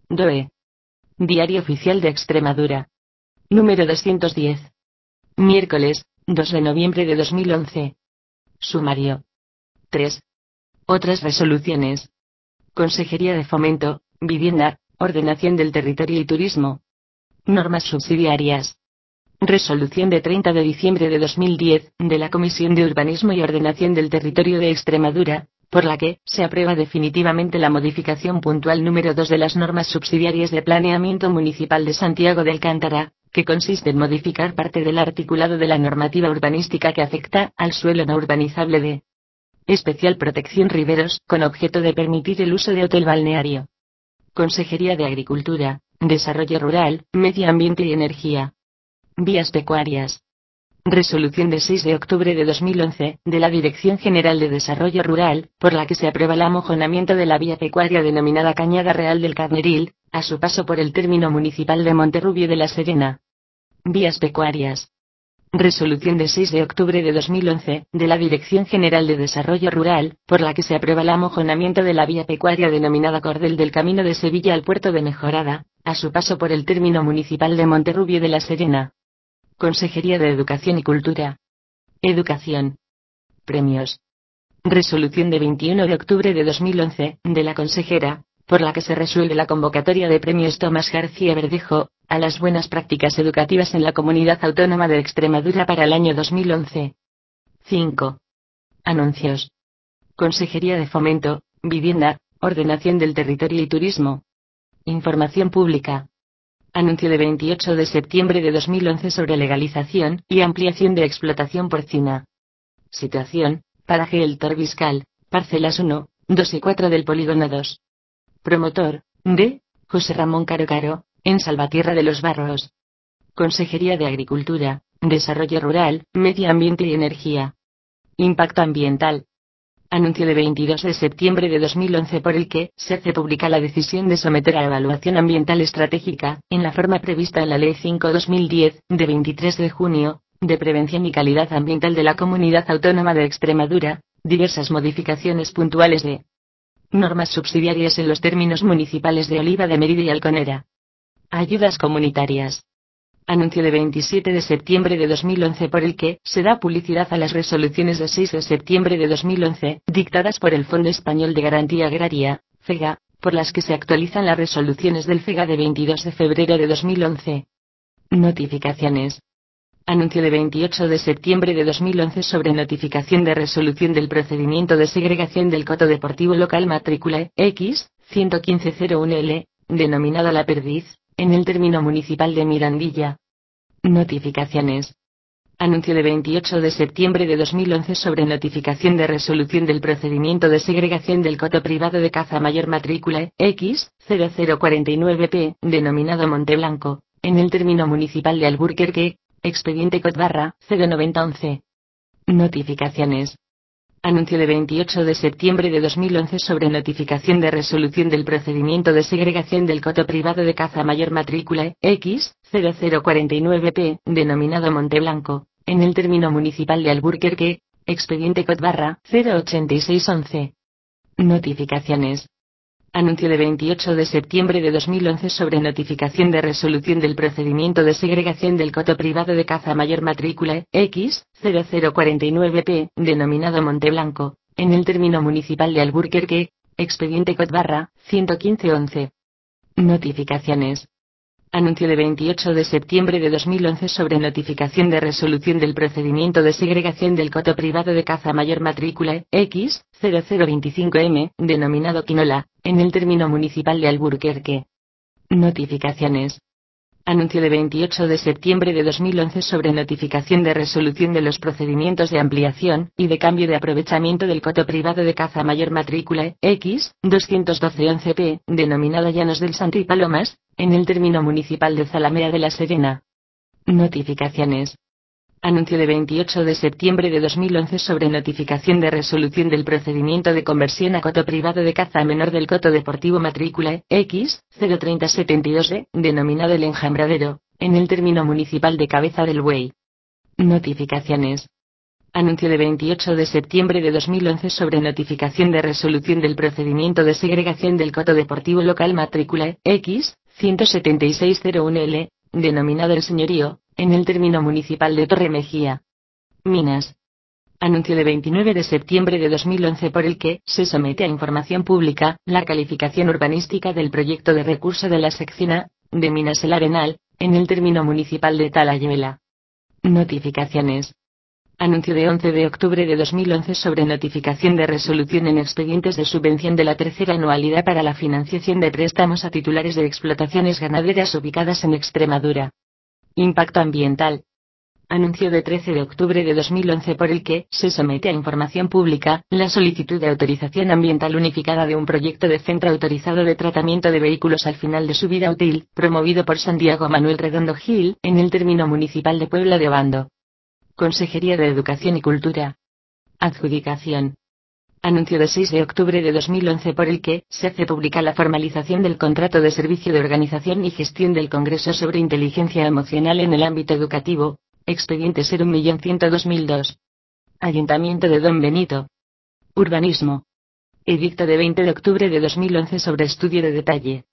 DOE. Diario Oficial de Extremadura. Número 210. Miércoles, 2 de noviembre de 2011. Sumario. 3. Otras resoluciones. Consejería de Fomento, Vivienda, Ordenación del Territorio y Turismo. Normas subsidiarias. Resolución de 30 de diciembre de 2010, de la Comisión de Urbanismo y Ordenación del Territorio de Extremadura, por la que se aprueba definitivamente la modificación puntual número 2 de las normas subsidiarias de planeamiento municipal de Santiago de Alcántara, que consiste en modificar parte del articulado de la normativa urbanística que afecta al suelo no urbanizable de especial protección riberos, con objeto de permitir el uso de hotel balneario. Consejería de Agricultura, Desarrollo Rural, Medio Ambiente y Energía. Vías pecuarias. Resolución de 6 de octubre de 2011, de la Dirección General de Desarrollo Rural, por la que se aprueba el amojonamiento de la vía pecuaria denominada Cañada Real del Carneril, a su paso por el término municipal de Monterrubio de la Serena. Vías pecuarias. Resolución de 6 de octubre de 2011, de la Dirección General de Desarrollo Rural, por la que se aprueba el amojonamiento de la vía pecuaria denominada Cordel del Camino de Sevilla al puerto de Mejorada, a su paso por el término municipal de Monterrubio de la Serena. Consejería de Educación y Cultura. Educación. Premios. Resolución de 21 de octubre de 2011, de la consejera, por la que se resuelve la convocatoria de premios Tomás García Verdejo, a las buenas prácticas educativas en la Comunidad Autónoma de Extremadura para el año 2011. 5. Anuncios. Consejería de Fomento, Vivienda, Ordenación del Territorio y Turismo. Información pública. Anuncio de 28 de septiembre de 2011 sobre legalización y ampliación de explotación porcina. Situación: paraje El Torbiscal, parcelas 1, 2 y 4 del polígono 2. Promotor: D. José Ramón Caro Caro, en Salvatierra de los Barros. Consejería de Agricultura, Desarrollo Rural, Medio Ambiente y Energía. Impacto ambiental. Anuncio de 22 de septiembre de 2011 por el que se hace pública la decisión de someter a evaluación ambiental estratégica, en la forma prevista en la Ley 5/2010, de 23 de junio, de Prevención y Calidad Ambiental de la Comunidad Autónoma de Extremadura, diversas modificaciones puntuales de normas subsidiarias en los términos municipales de Oliva de Merida y Alconera. Ayudas comunitarias. Anuncio de 27 de septiembre de 2011 por el que se da publicidad a las resoluciones de 6 de septiembre de 2011, dictadas por el Fondo Español de Garantía Agraria, FEGA, por las que se actualizan las resoluciones del FEGA de 22 de febrero de 2011. Notificaciones. Anuncio de 28 de septiembre de 2011 sobre notificación de resolución del procedimiento de segregación del coto deportivo local matrícula X 11501L, denominada La Perdiz, en el término municipal de Mirandilla. Notificaciones. Anuncio de 28 de septiembre de 2011 sobre notificación de resolución del procedimiento de segregación del coto privado de caza mayor matrícula X 0049P, denominado Monteblanco, en el término municipal de Alburquerque, expediente COT/09011. Notificaciones. Anuncio de 28 de septiembre de 2011 sobre notificación de resolución del procedimiento de segregación del coto privado de caza mayor matrícula X 0049P, denominado Monteblanco, en el término municipal de Alburquerque, expediente COT/08611. Notificaciones. Anuncio de 28 de septiembre de 2011 sobre notificación de resolución del procedimiento de segregación del coto privado de caza mayor matrícula X 0049P, denominado Monteblanco, en el término municipal de Alburquerque, expediente COT/11511. Notificaciones. Anuncio de 28 de septiembre de 2011 sobre notificación de resolución del procedimiento de segregación del coto privado de caza mayor matrícula X 0025M, denominado Quinola, en el término municipal de Alburquerque. Notificaciones. Anuncio de 28 de septiembre de 2011 sobre notificación de resolución de los procedimientos de ampliación y de cambio de aprovechamiento del coto privado de caza mayor matrícula X 21211P, denominada Llanos del Santo y Palomas, en el término municipal de Zalamea de la Serena. Notificaciones. Anuncio de 28 de septiembre de 2011 sobre notificación de resolución del procedimiento de conversión a coto privado de caza menor del coto deportivo matrícula X 03072D, denominado El Enjambradero, en el término municipal de Cabeza del Buey. Notificaciones. Anuncio de 28 de septiembre de 2011 sobre notificación de resolución del procedimiento de segregación del coto deportivo local matrícula X 17601L, denominado El Señorío, en el término municipal de Torre Mejía, Minas. Anuncio de 29 de septiembre de 2011 por el que se somete a información pública la calificación urbanística del proyecto de recurso de la sección A de Minas El Arenal, en el término municipal de Talayuela. Notificaciones. Anuncio de 11 de octubre de 2011 sobre notificación de resolución en expedientes de subvención de la tercera anualidad para la financiación de préstamos a titulares de explotaciones ganaderas ubicadas en Extremadura. Impacto ambiental. Anuncio de 13 de octubre de 2011 por el que se somete a información pública la solicitud de autorización ambiental unificada de un proyecto de centro autorizado de tratamiento de vehículos al final de su vida útil, promovido por Santiago Manuel Redondo Gil, en el término municipal de Puebla de Obando. Consejería de Educación y Cultura. Adjudicación. Anuncio de 6 de octubre de 2011 por el que se hace pública la formalización del contrato de servicio de organización y gestión del Congreso sobre Inteligencia Emocional en el ámbito educativo, expediente 01102.002. Ayuntamiento de Don Benito. Urbanismo. Edicto de 20 de octubre de 2011 sobre estudio de detalle.